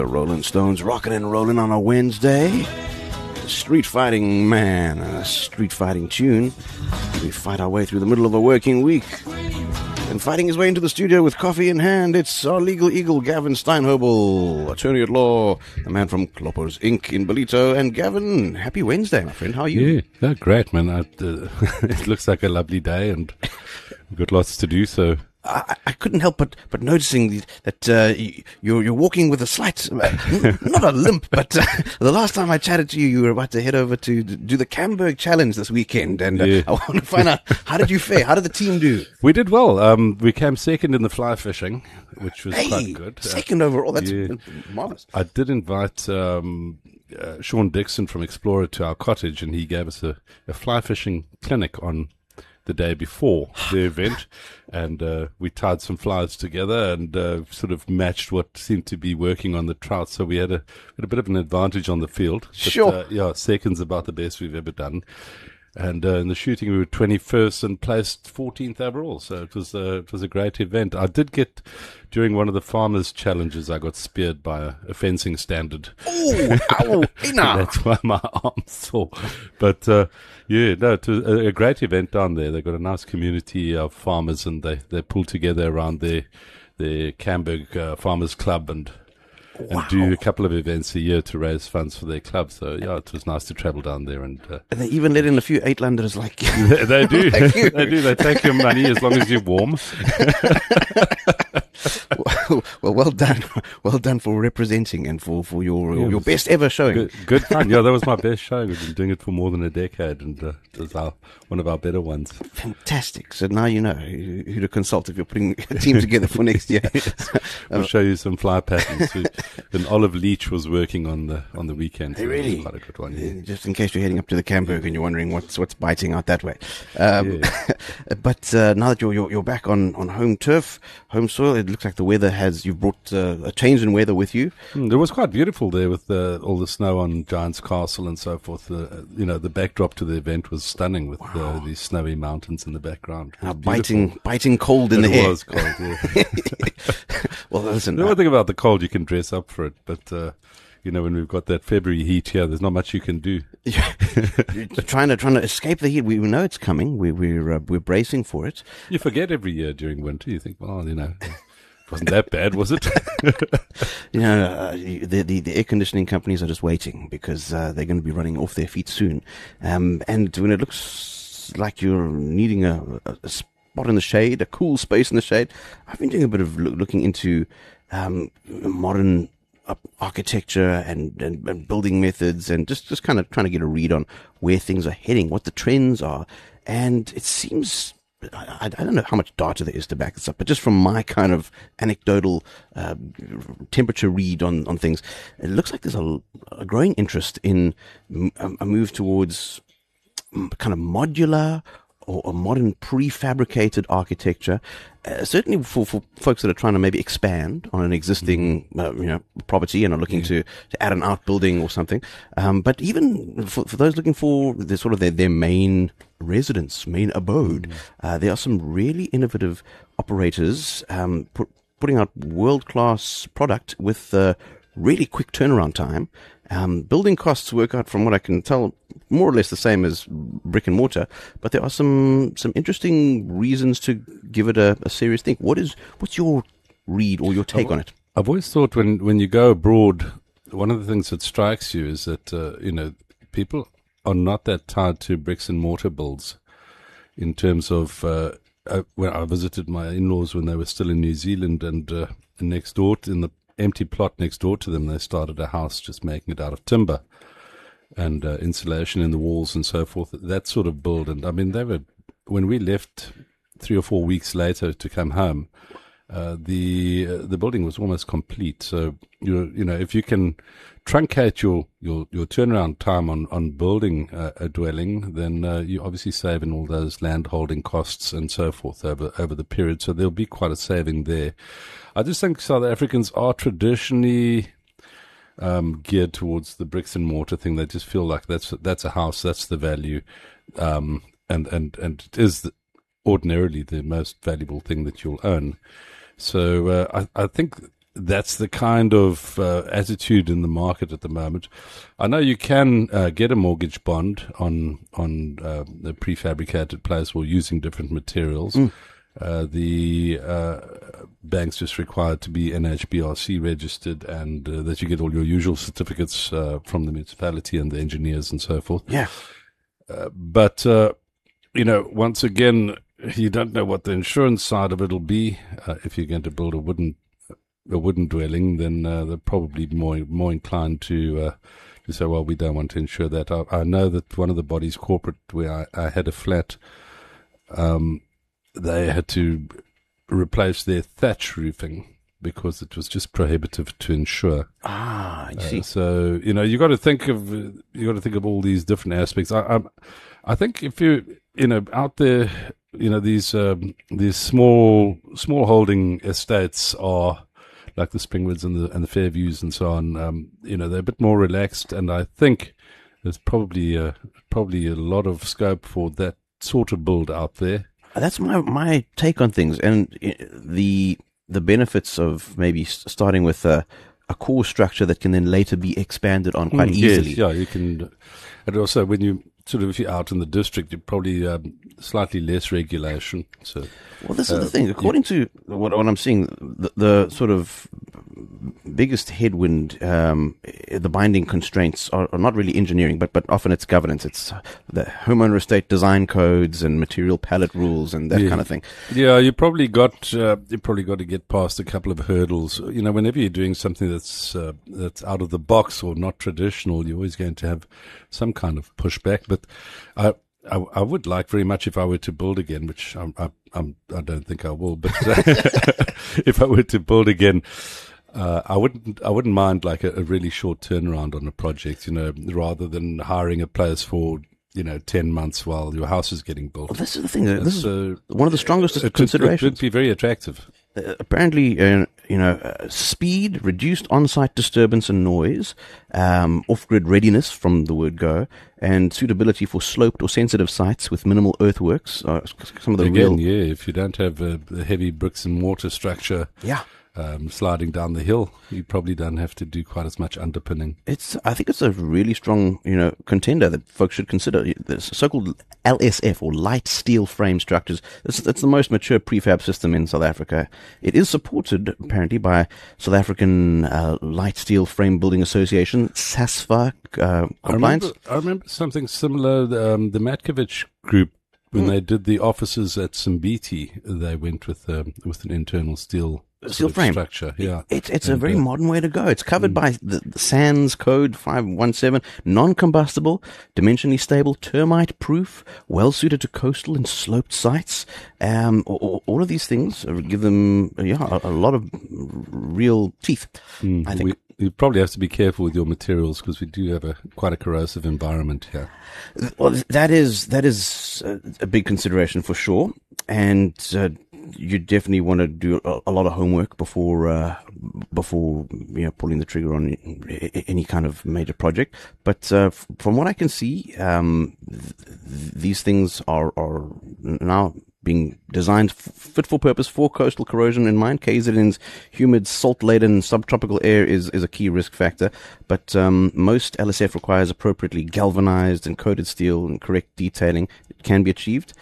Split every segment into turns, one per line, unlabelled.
The Rolling Stones rocking and rolling on a Wednesday. Street fighting man, a street fighting tune. We fight our way through the middle of a working week. And fighting his way into the studio with coffee in hand, it's our legal eagle, Gavin Steinhobel, attorney at law, the man from Kloppers Inc. in Ballito. And Gavin, happy Wednesday, my friend. How are you?
Yeah, great, man. It looks like a lovely day, and we've got lots to do, so...
I couldn't help but noticing that you're walking with a slight, not a limp, but the last time I chatted to you, you were about to head over to do the Camberg Challenge this weekend, and I want to find out, how did you fare? How did the team do?
We did well. We came second in the fly fishing, which was quite good.
Second overall, that's marvelous.
I did invite Sean Dixon from Explorer to our cottage, and he gave us a fly fishing clinic on the day before the event, and we tied some flies together and sort of matched what seemed to be working on the trout. So we had a bit of an advantage on the field. But,
sure.
Second's about the best we've ever done. And in the shooting, we were 21st and placed 14th overall. So it was a great event. I did get, during one of the farmers' challenges, I got speared by a fencing standard.
Oh, ow,
That's why my arm's sore. But it was a great event down there. They've got a nice community of farmers, and they pull together around their Camberg Farmers Club and do a couple of events a year to raise funds for their club. So, it was nice to travel down there. And
they even let in a few Uitlanders like you.
They do.
Like you.
They do. They take your money as long as you're warm.
Well, well done. Well done for representing and for your best ever showing.
Good fun. Yeah, that was my best showing. We've been doing it for more than a decade, and it was one of our better ones.
Fantastic. So now you know who to consult if you're putting a team together for next year.
Yes. I'll show you some fly patterns. And Olive Leach was working on the weekend.
So really?
Quite a good one, yeah.
Just in case you're heading up to the Camberg and you're wondering what's biting out that way. But now that you're back on home turf, home soil, it looks like the weather you've brought a change in weather with you.
It was quite beautiful there with all the snow on Giant's Castle and so forth. The backdrop to the event was stunning with these snowy mountains in the background.
Biting cold in the air.
It was cold, yeah.
Well, listen.
The one thing about the cold, you can dress up for it, but when we've got that February heat here, there's not much you can do.
trying to escape the heat. We know it's coming. We're bracing for it.
You forget every year during winter. You think, well, it wasn't that bad, was it?
The air conditioning companies are just waiting because they're going to be running off their feet soon. And when it looks like you're needing a spot in the shade, a cool space in the shade, I've been doing a bit of looking into modern architecture and building methods, and just kind of trying to get a read on where things are heading, what the trends are. And it seems, I don't know how much data there is to back this up, but just from my kind of anecdotal temperature read on things, it looks like there's a growing interest in a move towards kind of modular or modern prefabricated architecture, certainly for folks that are trying to maybe expand on an existing property and are looking to add an outbuilding or something. But even for those looking for their main residence, main abode, there are some really innovative operators putting out world-class product with really quick turnaround time. Building costs work out, from what I can tell, more or less the same as brick and mortar, but there are some interesting reasons to give it a serious think. What's your read or your take on it?
I've always thought when you go abroad, one of the things that strikes you is that people are not that tied to bricks and mortar builds. In terms of when I visited my in-laws when they were still in New Zealand, and next door in the empty plot next door to them, they started a house just making it out of timber and insulation in the walls and so forth, that sort of build. And I mean, when we left 3 or 4 weeks later to come home, the building was almost complete. So if you can truncate your turnaround time on building a dwelling, then you obviously save in all those land holding costs and so forth over the period. So there'll be quite a saving there. I just think South Africans are traditionally geared towards the bricks and mortar thing. They just feel like that's a house, that's the value, and it is ordinarily the most valuable thing that you'll own. So I think that's the kind of attitude in the market at the moment. I know you can get a mortgage bond on the prefabricated place or using different materials. The bank's just required to be NHBRC registered, and that you get all your usual certificates from the municipality and the engineers and so forth.
Yeah.
But once again, you don't know what the insurance side of it'll be. If you're going to build a wooden dwelling, then they're probably more inclined to say, well, we don't want to insure that. I know that one of the bodies corporate where I had a flat, they had to replace their thatch roofing because it was just prohibitive to insure.
I see.
So you got to think of all these different aspects. I think if you out there, these small holding estates are like the Springwoods and the Fairviews and so on. They're a bit more relaxed, and I think there's probably a lot of scope for that sort of build out there.
That's my take on things, and the benefits of maybe starting with a core structure that can then later be expanded on quite easily.
Yes, yeah, you can. And also, when you if you're out in the district, you're probably slightly less regulation. So,
well, this is the thing. According to what I'm seeing, the sort of biggest headwind, the binding constraints are not really engineering, but often it's governance. It's the homeowner estate design codes and material palette rules and that kind of thing.
Yeah, you probably got to get past a couple of hurdles. Whenever you're doing something that's out of the box or not traditional, you're always going to have some kind of pushback. But I would like very much, if I were to build again, which I don't think I will, but if I were to build again, I wouldn't mind like a really short turnaround on a project, rather than hiring a place for 10 months while your house is getting built.
Well, this is the thing. This is one of the strongest considerations.
It would be very attractive.
Apparently, speed, reduced on-site disturbance and noise, off-grid readiness from the word go, and suitability for sloped or sensitive sites with minimal earthworks are some of the
if you don't have a heavy bricks and mortar structure.
Yeah.
Sliding down the hill, you probably don't have to do quite as much underpinning.
I think it's a really strong, contender that folks should consider. The so-called LSF, or light steel frame structures. It's the most mature prefab system in South Africa. It is supported apparently by South African Light Steel Frame Building Association, SASFA compliance.
I remember something similar. The Matkovich Group, when they did the offices at Simbiti, they went with an internal steel
frame
structure. Yeah,
it's a very modern way to go. It's covered by the SANS code 517, non-combustible, dimensionally stable, termite proof, well suited to coastal and sloped sites. All of these things give them a lot of real teeth. I think
you probably have to be careful with your materials because we do have quite a corrosive environment here.
Well, that is a big consideration for sure, and you definitely want to do a lot of homework before pulling the trigger on any kind of major project. But from what I can see, these things are now being designed fit for purpose for coastal corrosion in mind. KZN's humid, salt-laden subtropical air is a key risk factor, but most LSF requires appropriately galvanized and coated steel and correct detailing. It can be achieved.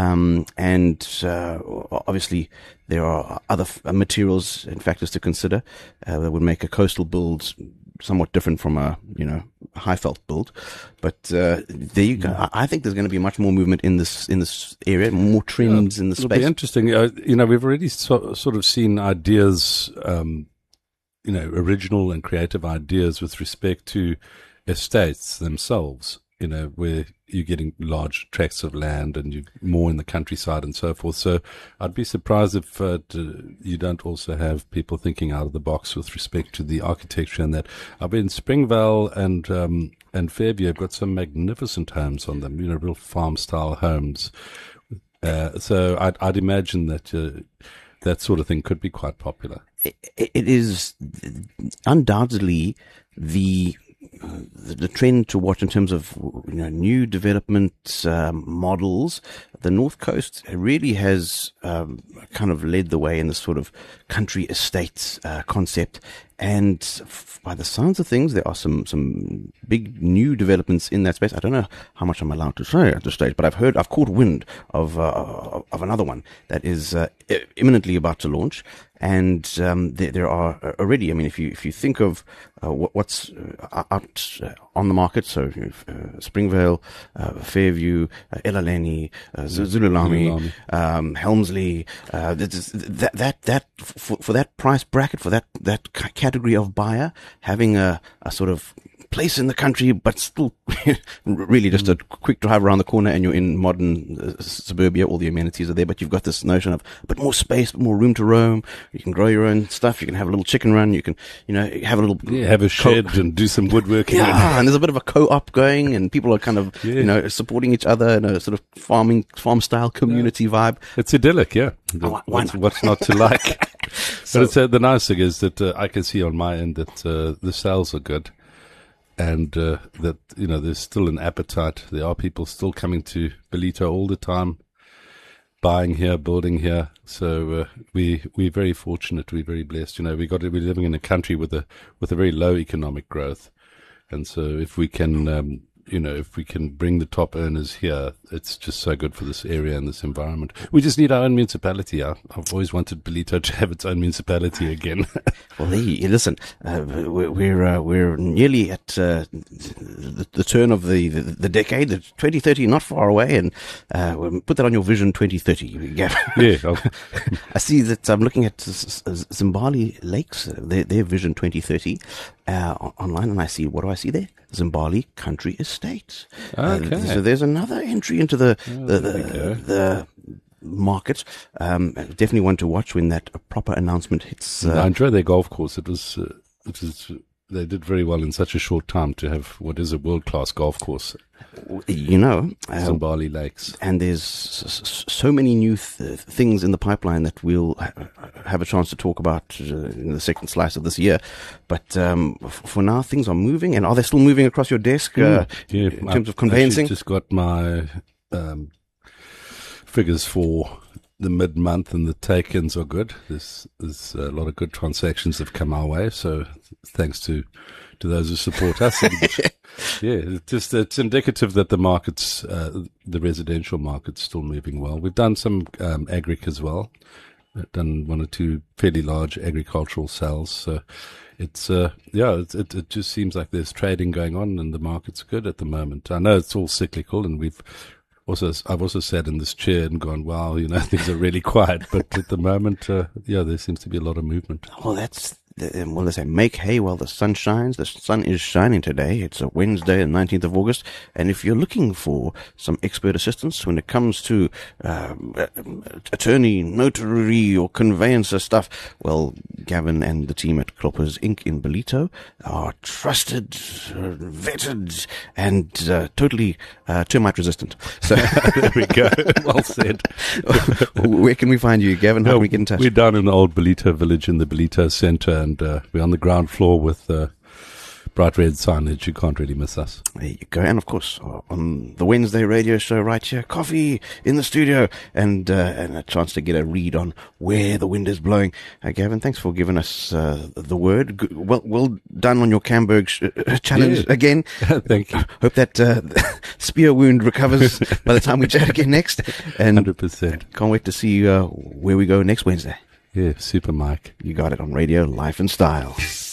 Obviously there are other materials and factors to consider that would make a coastal build somewhat different from a high felt build, but there you go. I think there's going to be much more movement in this area, more trends in the space.
It'll be interesting. We've already sort of seen ideas, original and creative ideas with respect to estates themselves. Where you're getting large tracts of land and you're more in the countryside and so forth. So I'd be surprised if you don't also have people thinking out of the box with respect to the architecture and that. I've been in Springvale and Fairview have got some magnificent homes on them, real farm-style homes. So I'd imagine that that sort of thing could be quite popular.
It is undoubtedly the trend to watch in terms of new development models the North Coast really has kind of led the way in this sort of country estates concept. And by the sounds of things, there are some big new developments in that space. I don't know how much I'm allowed to say at this stage, but I've caught wind of another one that is imminently about to launch. And there are already, I mean, if you think of what's out on the market, so Springvale, Fairview, Elaleni, Zululami, Helmsley, that for that price bracket, for that category of buyer, having a sort of place in the country, but still really just a quick drive around the corner and you're in modern suburbia. All the amenities are there, but you've got this notion of a bit more space, a bit more room to roam. You can grow your own stuff. You can have a little chicken run. You can, have a little...
Yeah, have a shed and do some woodworking.
Yeah, and there's a bit of a co-op going and people are kind of, supporting each other in a sort of farm-style community vibe.
It's idyllic, yeah. What's not to like? But the nice thing is that I can see on my end that the sales are good. And that there's still an appetite. There are people still coming to Ballito all the time, buying here, building here. So we're very fortunate. We're very blessed. We're living in a country with a very low economic growth, and so if we can if we can bring the top earners here, it's just so good for this area and this environment. We just need our own municipality. I've always wanted Ballito to have its own municipality again.
Well, listen, we're nearly at the turn of the decade. 2030 not far away, and we'll put that on your vision 2030. Gavin.
Yeah,
I see that I'm looking at Zimbali Lakes, their vision 2030 online, and I see, what do I see there? Zimbali Country Estate.
Okay.
So there's another entry into the market. Definitely one to watch when that proper announcement hits.
I enjoy their golf course. It was they did very well in such a short time to have what is a world-class golf course. Zimbali Lakes.
And there's so many new things in the pipeline that we'll have a chance to talk about in the second slice of this year. But for now, things are moving. And are they still moving across your desk in terms of conveyancing?
I just got my figures for the mid-month, and the take-ins are good. There's a lot of good transactions have come our way, so thanks to those who support us. And, it's indicative that the markets, the residential market's still moving well. We've done some agric as well. We've done one or two fairly large agricultural sales. So it just seems like there's trading going on, and the market's good at the moment. I know it's all cyclical, and I've also sat in this chair and gone, wow, things are really quiet. But at the moment, there seems to be a lot of movement.
Well, they say make hay while the sun shines. The sun is shining today. It's a Wednesday, the 19th of August. And if you're looking for some expert assistance when it comes to attorney, notary, or conveyancer stuff, well, Gavin and the team at Kloppers Inc. in Ballito are trusted, vetted, and totally termite resistant. So
there we go. Well said.
Where can we find you, Gavin? How can we get in touch?
We're down in the old Ballito village in the Ballito Centre, and we're on the ground floor with bright red signage. You can't really miss us.
There you go. And of course, on the Wednesday radio show right here, coffee in the studio, and a chance to get a read on where the wind is blowing. Gavin, thanks for giving us the word. Good, well done on your Camberg challenge again.
Thank you.
Hope that spear wound recovers by the time we chat again next. And
100%.
Can't wait to see where we go next Wednesday.
Yeah, super, Mike.
You got it on Radio Life and Style.